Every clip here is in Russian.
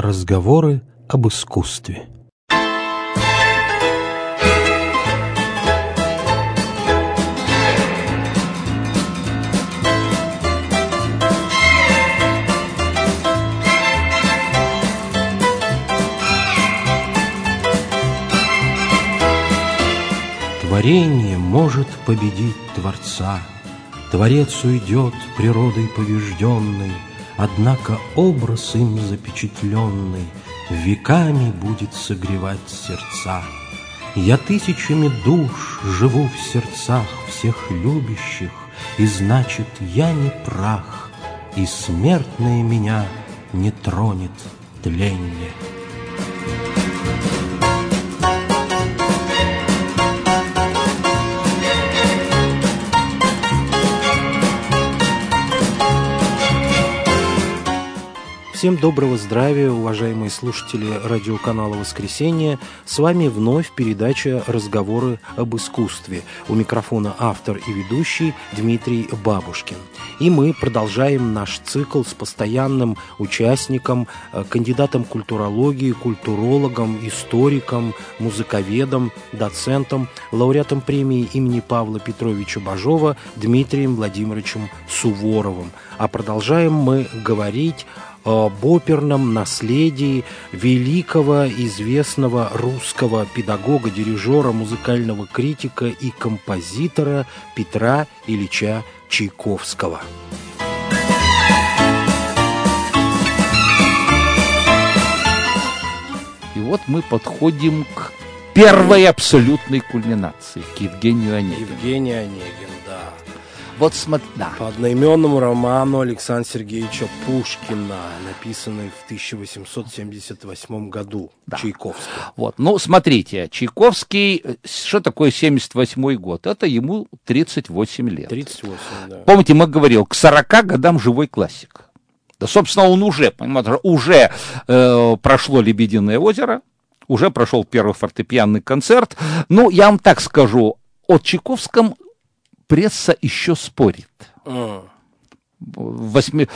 Разговоры об искусстве. Творение может победить Творца, Творец уйдет природой побежденной, однако образ им запечатленный веками будет согревать сердца. Я тысячами душ живу в сердцах всех любящих, и значит, я не прах, и смертное меня не тронет тленье. Всем доброго здравия, уважаемые слушатели радиоканала «Воскресенье». С вами вновь передача «Разговоры об искусстве». У микрофона автор и ведущий Дмитрий Бабушкин. И мы продолжаем наш цикл с постоянным участником, кандидатом культурологии, культурологом, историком, музыковедом, доцентом, лауреатом премии имени Павла Петровича Бажова Дмитрием Владимировичем Суворовым. А продолжаем мы говорить об оперном наследии великого, известного русского педагога, дирижера, музыкального критика и композитора Петра Ильича Чайковского. И вот мы подходим к первой абсолютной кульминации, к Евгению Онегину. Евгений Онегин, да. Вот смотри, да. По одноименному роману Александра Сергеевича Пушкина, написанный в 1878 году, да. Чайковский. Вот, ну, смотрите, Чайковский, что такое 78 год? Это ему 38 лет. 38, да. Помните, мы говорили, к 40 годам живой классик. Да, собственно, он уже, понимаете, уже прошло «Лебединое озеро», уже прошел первый фортепианный концерт. Ну, я вам так скажу, о Чайковском пресса еще спорит. В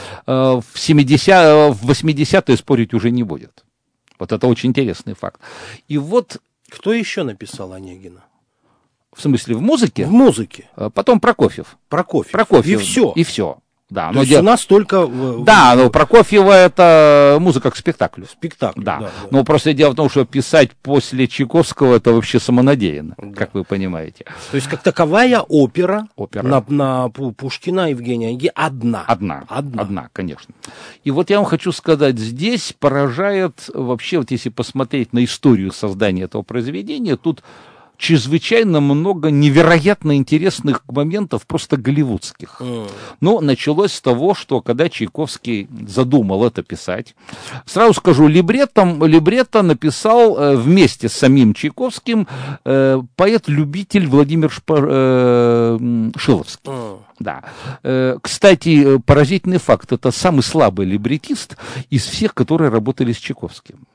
80-е спорить уже не будет. Вот это очень интересный факт. И вот... Кто еще написал Онегина? В смысле, в музыке? В музыке. Потом Прокофьев. Прокофьев. И все. И все. Да, то есть у нас только... Да, но Прокофьева это музыка к спектаклю. Спектакль, да. Но просто дело в том, что писать после Чайковского это вообще самонадеянно, да. Как вы понимаете. То есть как таковая опера. На Пушкина Евгения Онегина одна, конечно. И вот я вам хочу сказать, здесь поражает вообще, вот если посмотреть на историю создания этого произведения, тут чрезвычайно много невероятно интересных моментов, просто голливудских. Но началось с того, что когда Чайковский задумал это писать, сразу скажу, либретто написал вместе с самим Чайковским поэт-любитель Владимир Шиловский. Да. Кстати, поразительный факт, это самый слабый либретист из всех, которые работали с Чайковским.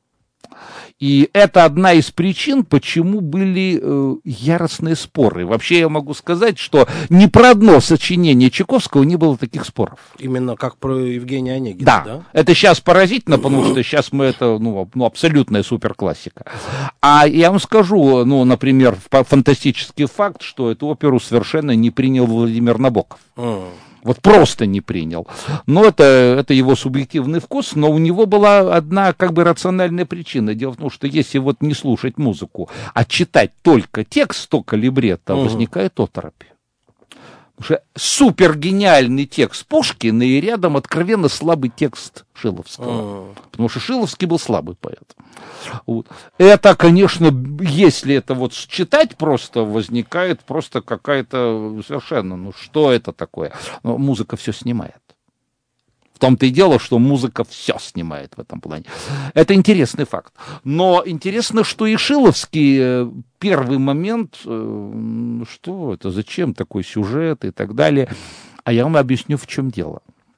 И это одна из причин, почему были яростные споры. Вообще я могу сказать, что ни про одно сочинение Чайковского не было таких споров. Именно как про Евгения Онегина, да? Это сейчас поразительно, потому что сейчас мы это, абсолютная суперклассика. А я вам скажу, например, фантастический факт, что эту оперу совершенно не принял Владимир Набоков. Вот просто не принял. Но это его субъективный вкус, но у него была одна рациональная причина. Дело в том, что если вот не слушать музыку, а читать только текст, только либретто, возникает оторопь. Потому что супергениальный текст Пушкина и рядом откровенно слабый текст Шиловского. Потому что Шиловский был слабый поэт. Вот. Это, конечно, если это вот читать просто, возникает просто какая-то совершенно, что это такое? Музыка все снимает. В том-то и дело, что музыка все снимает в этом плане. Это интересный факт. Но интересно, что и Шиловский первый момент, что это, зачем такой сюжет и так далее. А я вам объясню, в чем дело.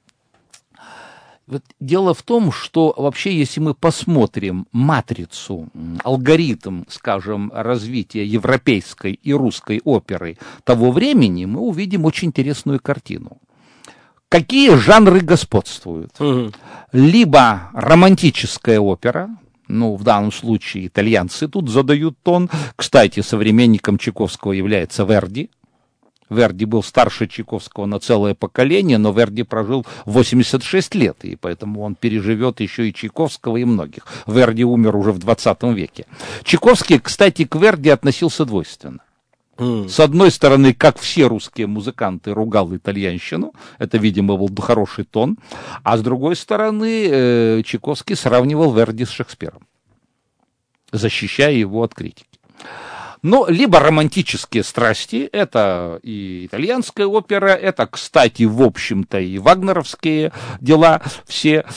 Вот дело в том, что вообще, если мы посмотрим матрицу, алгоритм, скажем, развития европейской и русской оперы того времени, мы увидим очень интересную картину. Какие жанры господствуют? Либо романтическая опера, ну, в данном случае итальянцы тут задают тон. Кстати, современником Чайковского является Верди. Верди был старше Чайковского на целое поколение, но Верди прожил 86 лет, и поэтому он переживет еще и Чайковского, и многих. Верди умер уже в 20 веке. Чайковский, кстати, к Верди относился двойственно. С одной стороны, как все русские музыканты, ругал итальянщину, это, видимо, был хороший тон, а с другой стороны, Чайковский сравнивал Верди с Шекспиром, защищая его от критики. Ну, либо романтические страсти, это и итальянская опера, это, кстати, в общем-то, и вагнеровские дела все.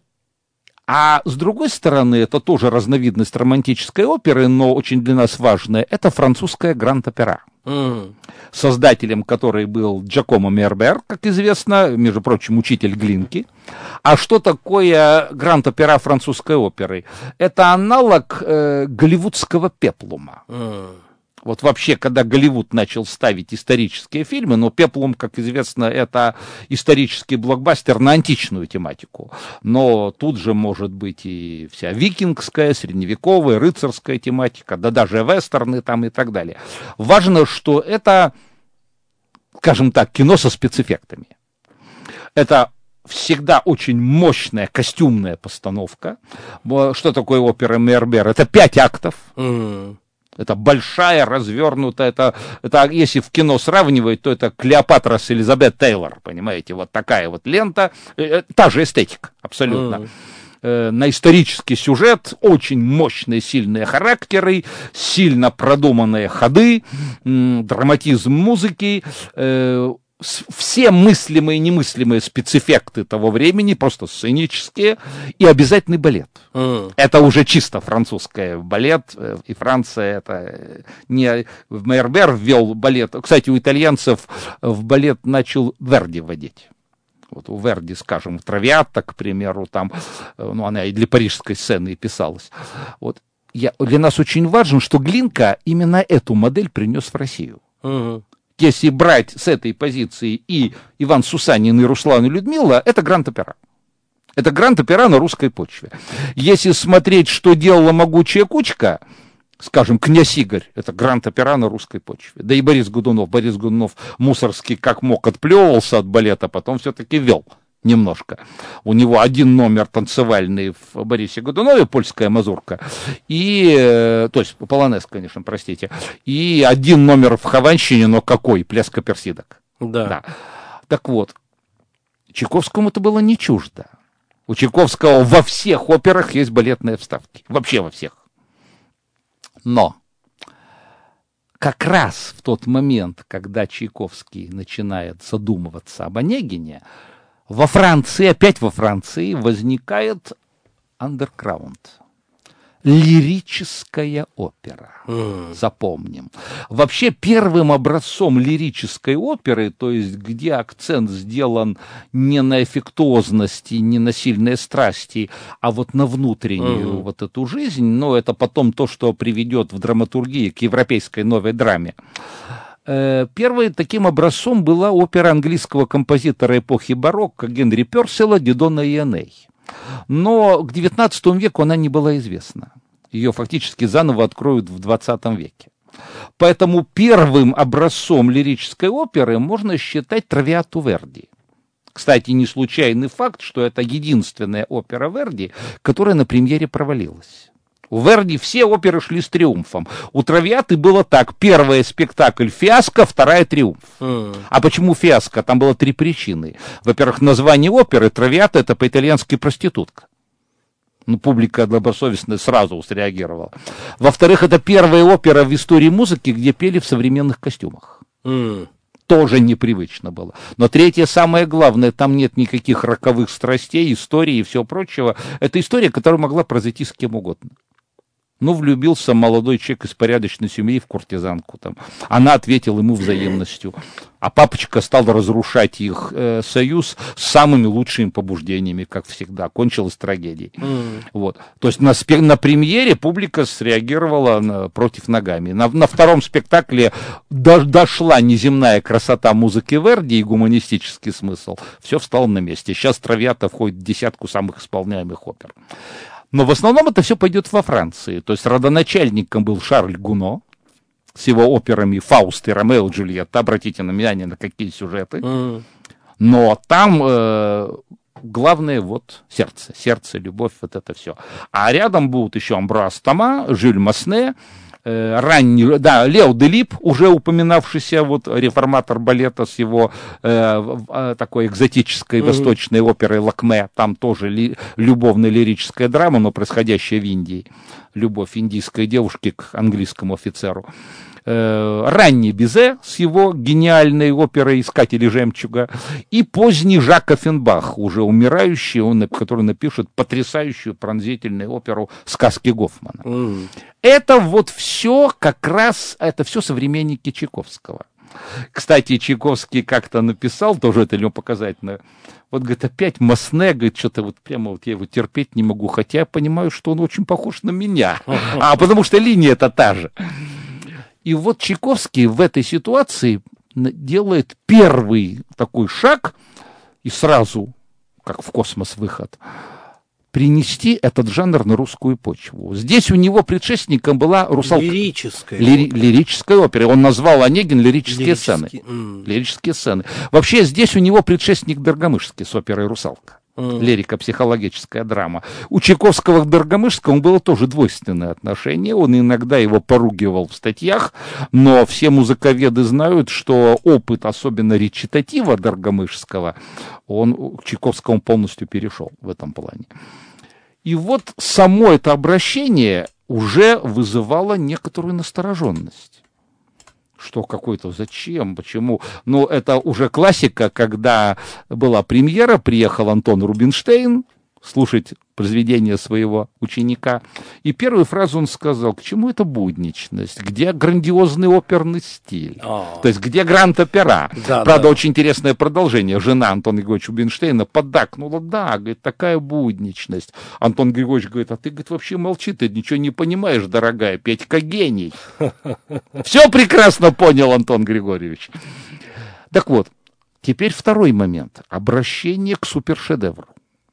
А с другой стороны, это тоже разновидность романтической оперы, но очень для нас важная, это французская гранд-опера, создателем которой был Джакомо Мербер, как известно, между прочим, учитель Глинки. А что такое гранд-опера французской оперы? Это аналог голливудского пеплума. Вот вообще, когда Голливуд начал ставить исторические фильмы, но «Пеплум», как известно, это исторический блокбастер на античную тематику. Но тут же может быть и вся викингская, средневековая, рыцарская тематика, да даже вестерны там и так далее. Важно, что это, скажем так, кино со спецэффектами. Это всегда очень мощная костюмная постановка. Что такое опера Мербер? Это 5 актов. Это большая, развернутая, это если в кино сравнивать, то это Клеопатра с Элизабет Тейлор, понимаете, вот такая вот лента, та же эстетика, абсолютно. На исторический сюжет, очень мощные, сильные характеры, сильно продуманные ходы, драматизм музыки, все мыслимые и немыслимые спецэффекты того времени, просто сценические, и обязательный балет. Это уже чисто французский балет, и Франция это не... Мербер ввел балет. Кстати, у итальянцев в балет начал Верди вводить. Вот у Верди, скажем, «Травиата», к примеру, там, ну, она и для парижской сцены и писалась. Вот. Для нас очень важно, что Глинка именно эту модель принес в Россию. Если брать с этой позиции и Иван Сусанин, и Руслан, и Людмила, это гранд-опера. Это гранд-опера на русской почве. Если смотреть, что делала «Могучая кучка», скажем, «Князь Игорь», это гранд-опера на русской почве. Да и Борис Годунов мусорский как мог отплевывался от балета, потом все-таки вел немножко. У него один номер танцевальный в Борисе Годунове, «Польская мазурка», и, то есть полонез, конечно, простите, и один номер в «Хованщине», но какой? «Пляс Каперсидок». Да. Так вот, Чайковскому это было не чуждо. У Чайковского во всех операх есть балетные вставки. Вообще во всех. Но как раз в тот момент, когда Чайковский начинает задумываться об Онегине, во Франции, опять во Франции, возникает андерграунд. Лирическая опера. Запомним. Вообще первым образцом лирической оперы, то есть где акцент сделан не на эффектуозности, не на сильные страсти, а вот на внутреннюю вот эту жизнь, но это потом то, что приведет в драматургии к европейской новой драме. Первым таким образцом была опера английского композитора эпохи барокко Генри Пёрселла «Дидона и Эней». Но к XIX веку она не была известна. Ее фактически заново откроют в XX веке. Поэтому первым образцом лирической оперы можно считать «Травиату Верди». Кстати, не случайный факт, что это единственная опера Верди, которая на премьере провалилась. У Верди все оперы шли с триумфом. У «Травиаты» было так. Первый спектакль фиаско, вторая триумф. А почему фиаско? Там было 3 причины. Во-первых, название оперы «Травиата» это по-итальянски проститутка. Ну, публика добросовестно сразу среагировала. Во-вторых, это первая опера в истории музыки, где пели в современных костюмах. Тоже непривычно было. Но третье, самое главное, там нет никаких роковых страстей, истории и всего прочего. Это история, которая могла произойти с кем угодно. Ну, влюбился молодой человек из порядочной семьи в куртизанку. Там. Она ответила ему взаимностью. А папочка стал разрушать их союз с самыми лучшими побуждениями, как всегда. Кончилось трагедией. Вот. То есть на премьере публика среагировала против ногами. На втором спектакле дошла неземная красота музыки Верди и гуманистический смысл. Все встало на месте. Сейчас «Травиата» входит в десятку самых исполняемых опер. Но в основном это все пойдет во Франции. То есть родоначальником был Шарль Гуно с его операми «Фауст» и «Ромео и Джульетта». Обратите внимание, на какие сюжеты. Но там главное вот сердце, любовь, вот это все. А рядом будут еще Амброаз Тома, Жюль Масне, Лео Делиб, уже упоминавшийся вот реформатор балета с его такой экзотической восточной оперой «Лакме». Там тоже любовная лирическая драма, но происходящая в Индии. Любовь индийской девушки к английскому офицеру. Ранний Бизе с его гениальной оперой «Искатели жемчуга», и поздний Жак Оффенбах, уже умирающий, который напишет потрясающую пронзительную оперу «Сказки Гофмана». Это вот все как раз, это все современники Чайковского. Кстати, Чайковский как-то написал, тоже это ему показательно, вот, говорит, опять Масне, говорит, что-то вот прямо вот я его терпеть не могу, хотя я понимаю, что он очень похож на меня, потому что линия-то та же. И вот Чайковский в этой ситуации делает первый такой шаг, и сразу, как в космос выход, принести этот жанр на русскую почву. Здесь у него предшественником была «Русалка». Лирическая опера. Он назвал Онегин лирические сцены. Лирические сцены. Вообще здесь у него предшественник Доргомышский с оперой «Русалка». Лирико-психологическая драма. У Чайковского к Доргомышскому было тоже двойственное отношение. Он иногда его поругивал в статьях, но все музыковеды знают, что опыт, особенно речитатива Доргомышского, он к Чайковскому полностью перешел в этом плане. И вот само это обращение уже вызывало некоторую настороженность. Что какой-то, зачем, почему? Ну, это уже классика, когда была премьера, приехал Антон Рубинштейн слушать произведение своего ученика, и первую фразу он сказал: к чему эта будничность, где грандиозный оперный стиль, то есть где гранд-опера. Правда, очень интересное продолжение. Жена Антона Григорьевича Рубинштейна поддакнула: да, говорит, такая будничность. Антон Григорьевич говорит: а ты, говорит, вообще молчи, ты ничего не понимаешь, дорогая, Петька гений. Все прекрасно понял Антон Григорьевич. Так вот, теперь второй момент. Обращение к супершедевру.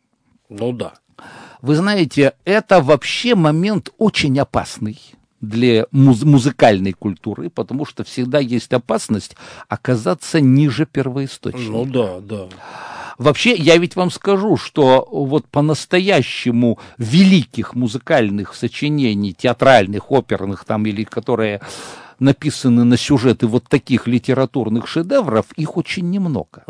Ну да. Вы знаете, это вообще момент очень опасный для музыкальной культуры, потому что всегда есть опасность оказаться ниже первоисточника. Ну да, да. Вообще, я ведь вам скажу, что вот по-настоящему великих музыкальных сочинений, театральных, оперных там, или которые написаны на сюжеты вот таких литературных шедевров, их очень немного.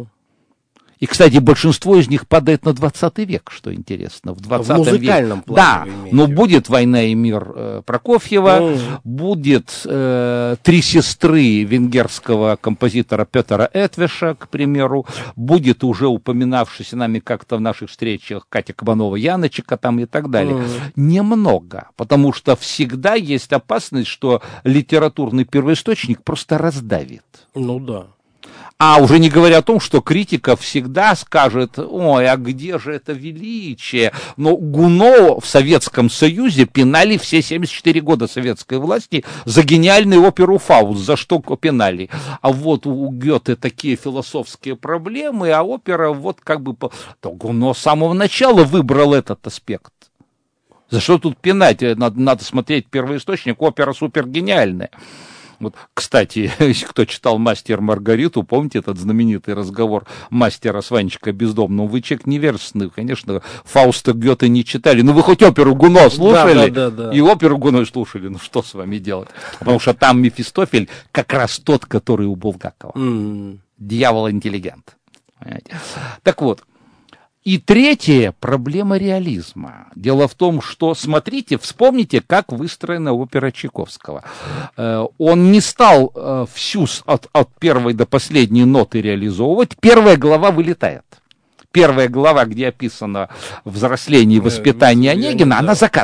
И, кстати, большинство из них падает на 20 век, что интересно. В 20 веке. В музыкальном плане. Да, но будет «Война и мир» Прокофьева, будет «Три сестры» венгерского композитора Петера Этвеша, к примеру, будет уже упоминавшийся нами как-то в наших встречах Катя Кабанова-Яночка там и так далее. Немного, потому что всегда есть опасность, что литературный первоисточник просто раздавит. Ну да. А уже не говоря о том, что критика всегда скажет: ой, а где же это величие? Но Гуно в Советском Союзе пинали все 74 года советской власти за гениальную оперу «Фауст». За что пинали? А вот у Гёте такие философские проблемы, а опера вот как бы... То Гуно с самого начала выбрал этот аспект. За что тут пинать? Надо смотреть первоисточник, опера супергениальная. Вот, кстати, если кто читал «Мастер и Маргариту», помните этот знаменитый разговор мастера с Ванечкой Бездомным? Вы человек невежественный, конечно, Фауста Гёте не читали. Ну вы хоть оперу Гуно слушали? Да. И оперу Гуно слушали. Ну что с вами делать? Потому что там Мефистофель как раз тот, который у Булгакова. Дьявол-интеллигент. Понимаете? Так вот. И третья проблема реализма. Дело в том, что, смотрите, вспомните, как выстроена опера Чайковского. Он не стал всю от первой до последней ноты реализовывать. Первая глава вылетает. Первая глава, где описано взросление и воспитание Онегина, она за кадром.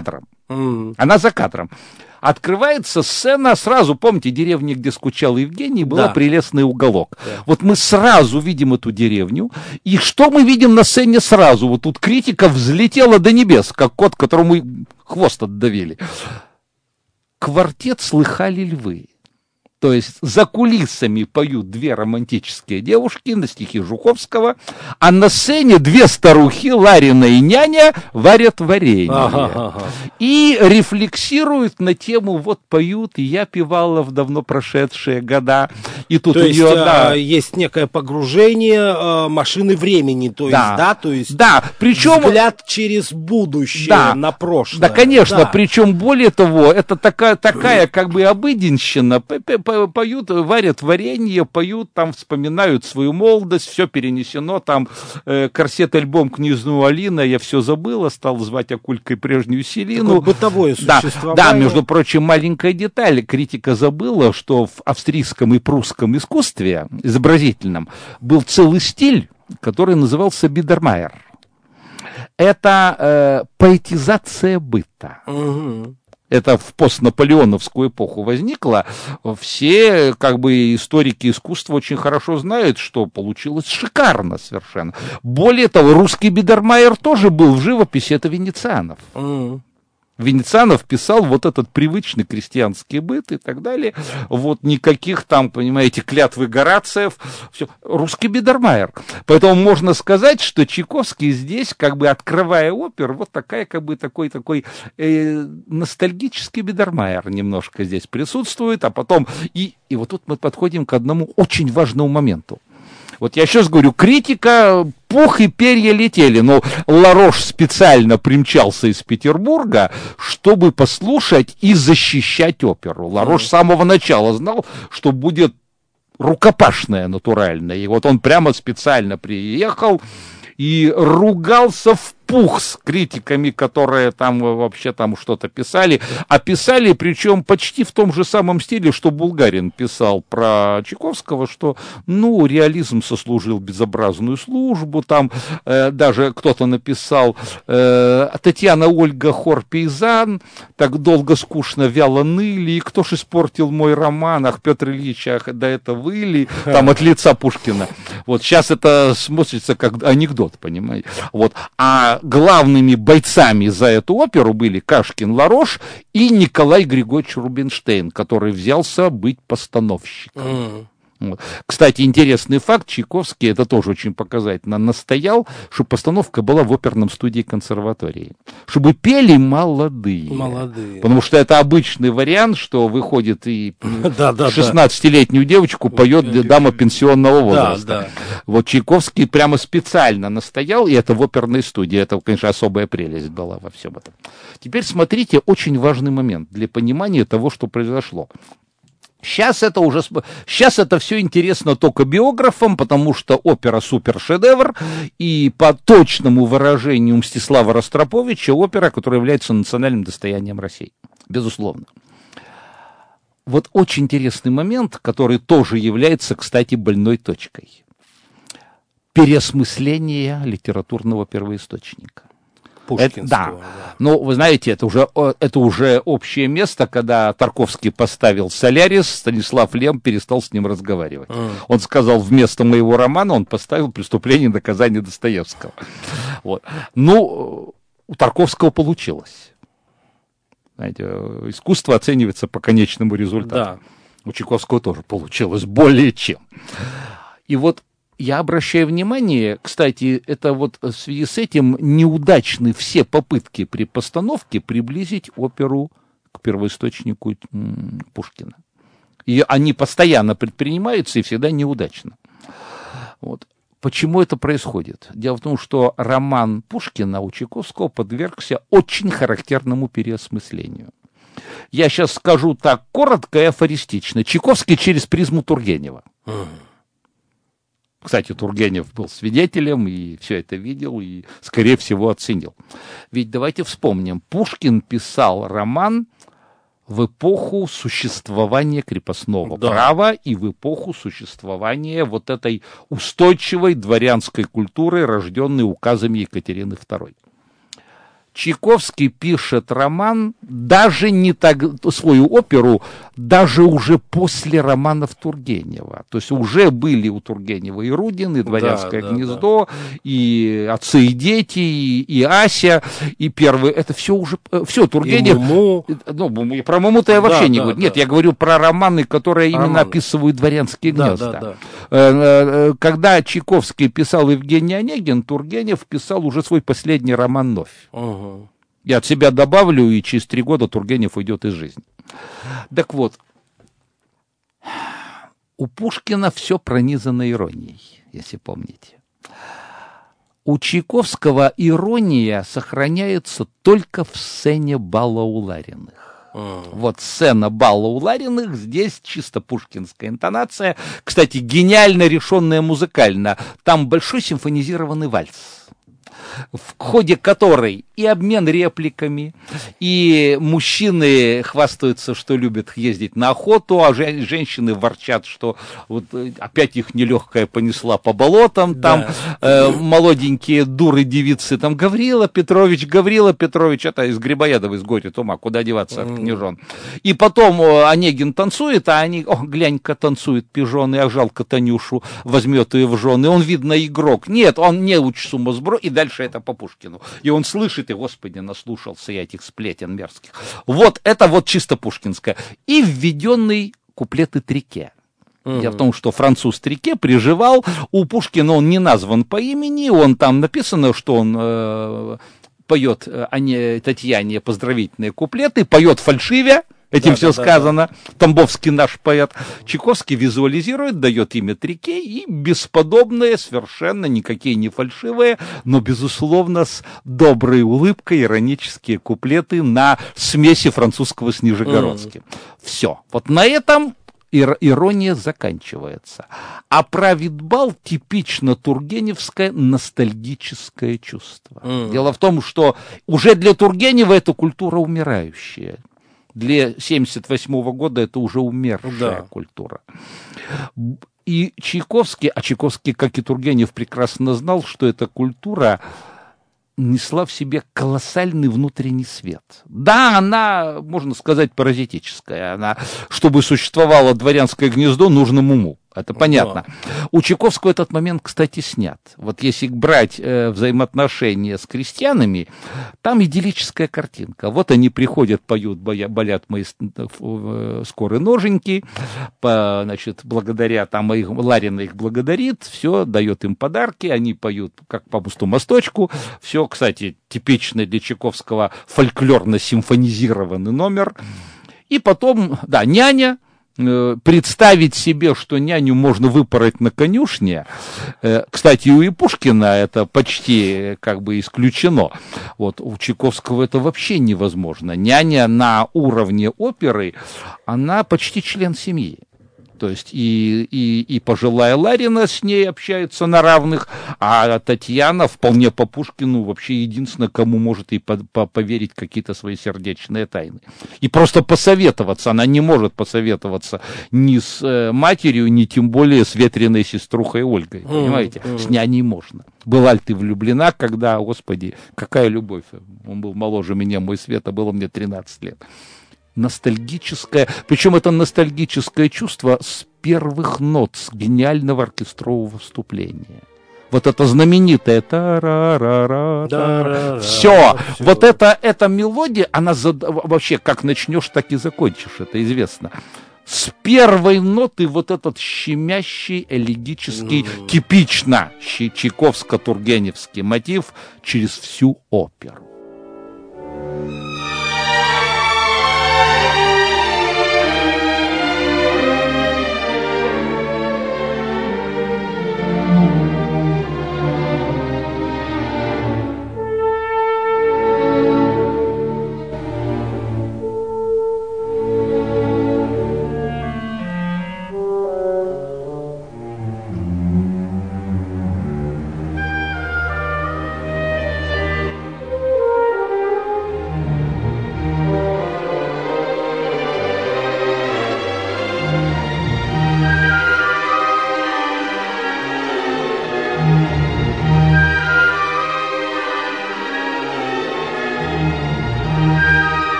Она за кадром. Открывается сцена, сразу, помните, деревня, где скучал Евгений, была прелестный уголок. Да. Вот мы сразу видим эту деревню, и что мы видим на сцене сразу? Вот тут критика взлетела до небес, как кот, которому хвост отдавили. Квартет «Слыхали львы». То есть за кулисами поют две романтические девушки на стихи Жуковского, а на сцене две старухи, Ларина и няня, варят варенье. И рефлексируют на тему, вот поют, и я певала в давно прошедшие года. И тут то у нее, есть некое погружение машины времени, то есть причем взгляд через будущее на прошлое. Да, конечно, причем более того, это такая как бы обыденщина. Поют, варят варенье, поют, там вспоминают свою молодость, все перенесено, там корсет-альбом «Князну Алина», я все забыла, стал звать Акулькой прежнюю Селину. Такое бытовое существование. Да, между прочим, маленькая деталь, критика забыла, что в австрийском и прусском искусстве, изобразительном, был целый стиль, который назывался бидермайер. Это поэтизация быта. Это в постнаполеоновскую эпоху возникло. Все, как бы, историки искусства очень хорошо знают, что получилось шикарно совершенно. Более того, русский бидермайер тоже был в живописи, это Венецианов. Венецианов писал вот этот привычный крестьянский быт и так далее. Вот никаких там, понимаете, клятвы Горациев. Все. Русский бидермайер. Поэтому можно сказать, что Чайковский здесь, как бы открывая оперу, вот такая, как бы такой ностальгический бидермайер немножко здесь присутствует. А потом, и вот тут мы подходим к одному очень важному моменту. Вот я сейчас говорю, критика, пух и перья летели, но Ларош специально примчался из Петербурга, чтобы послушать и защищать оперу. Ларош с самого начала знал, что будет рукопашная натуральная. И вот он прямо специально приехал и ругался в пух с критиками, которые там вообще там что-то писали. А писали, причем почти в том же самом стиле, что Булгарин писал про Чайковского, что, реализм сослужил безобразную службу. Там даже кто-то написал Татьяна Ольга хор пейзан, так долго, скучно, вяло ныли, и кто ж испортил мой роман, ах, Петр Ильич, ах, да это вы ли, там от лица Пушкина. Вот сейчас это смотрится как анекдот, понимаете. Вот. А главными бойцами за эту оперу были Кашкин, Ларош и Николай Григорьевич Рубинштейн, который взялся быть постановщиком. Вот. Кстати, интересный факт, Чайковский, это тоже очень показательно, настоял, чтобы постановка была в оперном студии консерватории, чтобы пели молодые. Потому что это обычный вариант, что выходит и 16-летнюю девочку поет дама пенсионного возраста. Вот Чайковский прямо специально настоял, и это в оперной студии, это, конечно, особая прелесть была во всем этом. Теперь смотрите, очень важный момент для понимания того, что произошло. Сейчас это все интересно только биографам, потому что опера супершедевр, и по точному выражению Мстислава Ростроповича, опера, которая является национальным достоянием России. Безусловно. Вот очень интересный момент, который тоже является, кстати, больной точкой. Переосмысление литературного первоисточника. Да. Но вы знаете, это уже общее место, когда Тарковский поставил «Солярис», Станислав Лем перестал с ним разговаривать. Он сказал, вместо моего романа он поставил «Преступление и наказание» Достоевского. Вот. У Тарковского получилось. Знаете, искусство оценивается по конечному результату. Да. У Чайковского тоже получилось более чем. И вот я обращаю внимание, кстати, это вот в связи с этим неудачны все попытки при постановке приблизить оперу к первоисточнику Пушкина. И они постоянно предпринимаются и всегда неудачно. Вот. Почему это происходит? Дело в том, что роман Пушкина у Чайковского подвергся очень характерному переосмыслению. Я сейчас скажу так коротко и афористично. Чайковский через призму Тургенева. Кстати, Тургенев был свидетелем и все это видел, и, скорее всего, оценил. Ведь давайте вспомним, Пушкин писал роман в эпоху существования крепостного права и в эпоху существования вот этой устойчивой дворянской культуры, рожденной указами Екатерины II. Чайковский пишет роман, даже не так, свою оперу, даже уже после романов Тургенева. То есть уже были у Тургенева и Рудин, и «Дворянское гнездо», и «Отцы и дети», и «Ася», и первый. Это все уже, все, Тургенев. И Муму. Ну, про Муму-то я вообще не говорю. Нет, я говорю про романы, которые именно описывают «Дворянские гнезда». Когда Чайковский писал «Евгений Онегин», Тургенев писал уже свой последний роман «Новь». Я от себя добавлю, и через 3 года Тургенев уйдет из жизни. Так вот, у Пушкина все пронизано иронией, если помните. У Чайковского ирония сохраняется только в сцене бала у Лариных. Вот сцена бала у Лариных, здесь чисто пушкинская интонация. Кстати, гениально решенная музыкально. Там большой симфонизированный вальс, в ходе которой и обмен репликами, и мужчины хвастаются, что любят ездить на охоту, а женщины ворчат, что вот опять их нелегкая понесла по болотам, там молоденькие дуры девицы, там Гаврила Петрович, это из Грибоедова, из «Горе ума», куда деваться от княжон. И потом Онегин танцует, а они, глянь-ка, танцует пижон, а жалко Танюшу, возьмет ее в жены, он, видно, игрок. Нет, он не уч сумасброд, и дальше это по Пушкину. И он слышит, и, господи, наслушался я этих сплетен мерзких. Вот это вот чисто пушкинское. И введенный куплеты Трике. Дело в том, что француз Трике приживал, у Пушкина он не назван по имени, он там написано, что он поет Татьяне поздравительные куплеты, поет фальшивя. Этим все сказано. Тамбовский наш поэт. Чайковский визуализирует, дает имя Трике, и бесподобные, совершенно никакие не фальшивые, но, безусловно, с доброй улыбкой иронические куплеты на смеси французского с нижегородским. Все. Вот на этом ирония заканчивается. А правит бал типично тургеневское ностальгическое чувство. Дело в том, что уже для Тургенева это культура умирающая. Для 1978 года это уже умершая культура. И Чайковский, как и Тургенев, прекрасно знал, что эта культура несла в себе колоссальный внутренний свет. Да, она, можно сказать, паразитическая. Она, чтобы существовало «Дворянское гнездо», нужно Муму. Это понятно. У Чайковского этот момент, кстати, снят. Вот если брать взаимоотношения с крестьянами, там идиллическая картинка. Вот они приходят, поют, болят мои скорые ноженьки, значит, благодаря, там Ларина их благодарит, все, дает им подарки, они поют как по пустому мосточку. Все, кстати, типичный для Чайковского фольклорно-симфонизированный номер. И потом, да, няня. Представить себе, что няню можно выпороть на конюшне, кстати, у Пушкина это почти как бы исключено. Вот у Чайковского это вообще невозможно. Няня на уровне оперы, она почти член семьи. То есть и пожилая Ларина с ней общается на равных, а Татьяна вполне по Пушкину вообще единственная, кому может и поверить какие-то свои сердечные тайны. И просто посоветоваться. Она не может посоветоваться ни с матерью, ни тем более с ветреной сеструхой Ольгой. Понимаете? С няней можно. Была ли ты влюблена, когда, господи, какая любовь. Он был моложе меня, мой Света, было мне 13 лет. Ностальгическое, причем это ностальгическое чувство с первых нот, с гениального оркестрового вступления. Вот это знаменитое все, вот эта мелодия, она вообще как начнешь, так и закончишь, это известно. С первой ноты вот этот щемящий, элегический, типично чайковско-тургеневский мотив через всю оперу.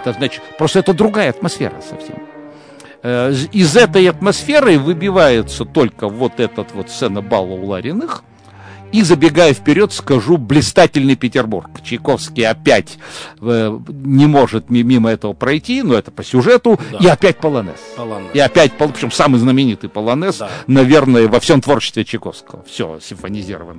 Это значит, просто это другая атмосфера совсем. Из этой атмосферы выбивается только вот этот вот сцена бала у Лариных. И, забегая вперед, скажу, блистательный Петербург. Чайковский опять не может мимо этого пройти, но это по сюжету. Да. И опять полонез. И опять, причем самый знаменитый полонез, да, наверное, во всем творчестве Чайковского. Все симфонизировано.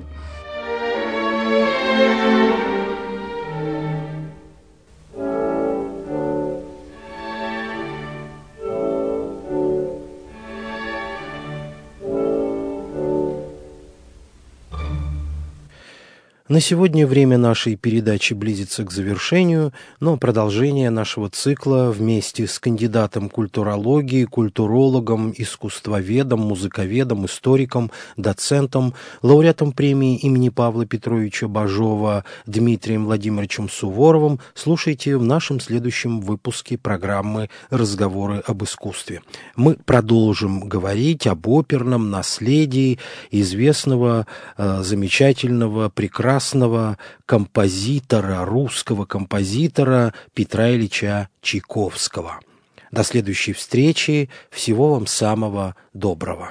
На сегодня время нашей передачи близится к завершению, но продолжение нашего цикла вместе с кандидатом культурологии, культурологом, искусствоведом, музыковедом, историком, доцентом, лауреатом премии имени Павла Петровича Бажова Дмитрием Владимировичем Суворовым слушайте в нашем следующем выпуске программы «Разговоры об искусстве». Мы продолжим говорить об оперном наследии известного, замечательного, прекрасного композитора, русского композитора Петра Ильича Чайковского. До следующей встречи. Всего вам самого доброго.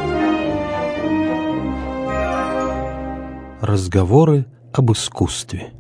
Разговоры об искусстве.